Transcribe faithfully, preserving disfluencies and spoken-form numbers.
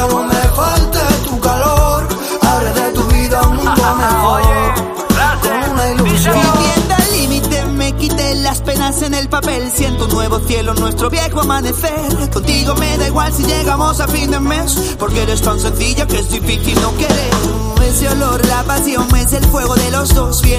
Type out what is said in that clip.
que no me falte tu calor. Haré de tu vida un mundo mejor. Con una ilusión. Viviendo al límite, me quité las penas en el papel. Siento un nuevo cielo, nuestro viejo amanecer. Contigo me da igual si llegamos a fin de mes, porque eres tan sencilla que es difícil no querer. Ese olor, la pasión, es el fuego de los dos. Viene